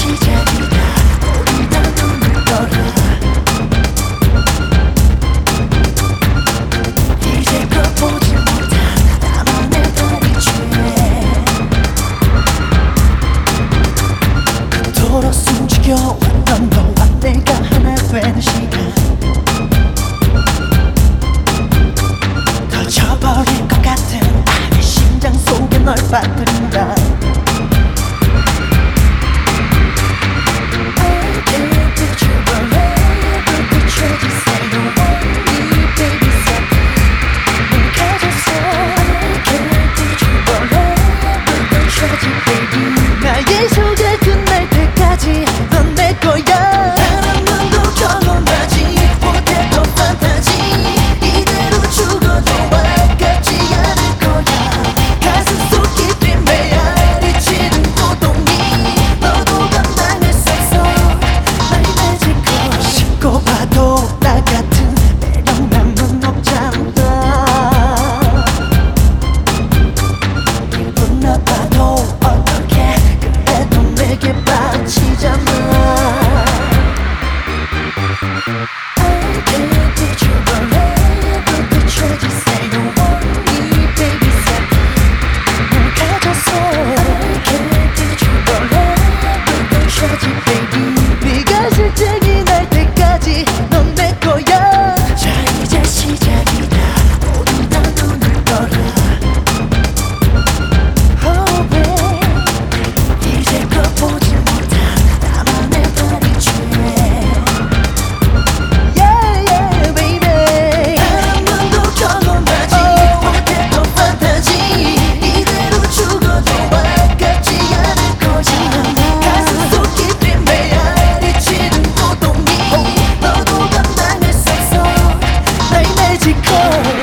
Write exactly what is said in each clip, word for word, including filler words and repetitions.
시작이다. 우리 다 눈을 떠라. 이제껏 보지 못한 나만의 다리 중에 그토록 숨죽여왔던 너와 내가 하나 되는 시간, 터져버릴 것 같은 내 심장 속에 널 빠뜨린다. 나의 쇼가 끝날 때까지 넌 내 거야. 나랑 눈도 경험하지 못했던 판타지 이대로 죽어도 아깝지 않을 거야. 가슴 속 깊이 메아리치는 고통이 너도 감당할 수 없어. 날 매지고 싶고 봐도 나 같은 매력 남은 없잖아. 일분 나봐도 어떡해 그래도 내게 빠지잖아. I can't put you away but the truth is I don't want you baby said 널 가졌어. I can't put you away but the truth is baby 네가 실증이 날 때까지 넌 내 거야. 자 이제 시작이다. 모두 다 눈을 떠라. Oh babe 이제껏 보지 못한 나만의 다리 중에 Yeah yeah baby 나랑 눈도 경험하지 못했던 판타지 이대로 죽어도 아깝지 않을 거야. 가슴 속 깊이 메아리치는 고통이 너도 감당할 수 없어. 날 매지고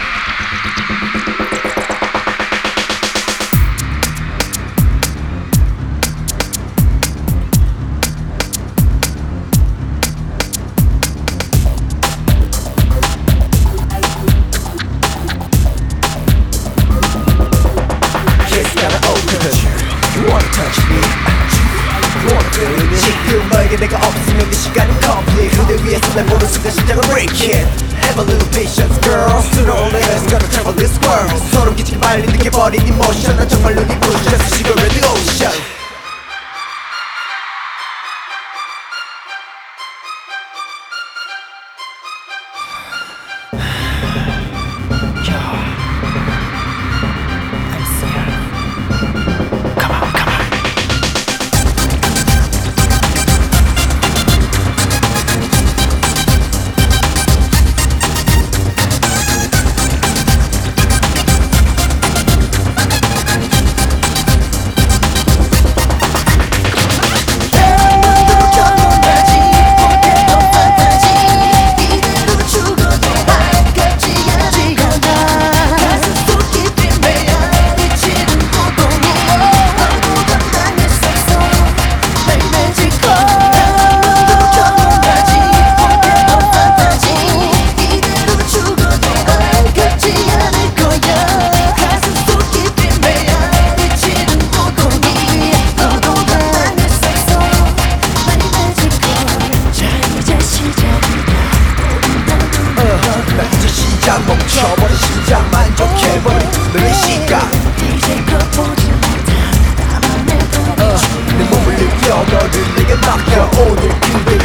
Kiss gotta open. You wanna touch me? You wanna feel me? 지금 너에게 내가 없으면 그 시간은 complete. 그대 위에서 날 보는 순간 심장을 break it. Have a little patience, girl. Sooner or later it's gonna travel this world. 소름 끼치게 빨리 느껴버린 emotion. 난 정말 눈이 부셔서 시간 red ocean. 시작 멈춰버린 심장 만족해버린 너의 시각 이제껏 보지 못한 나만의 다리 중에 내 몸을 느껴 너를 내게 맡겨 오늘 그대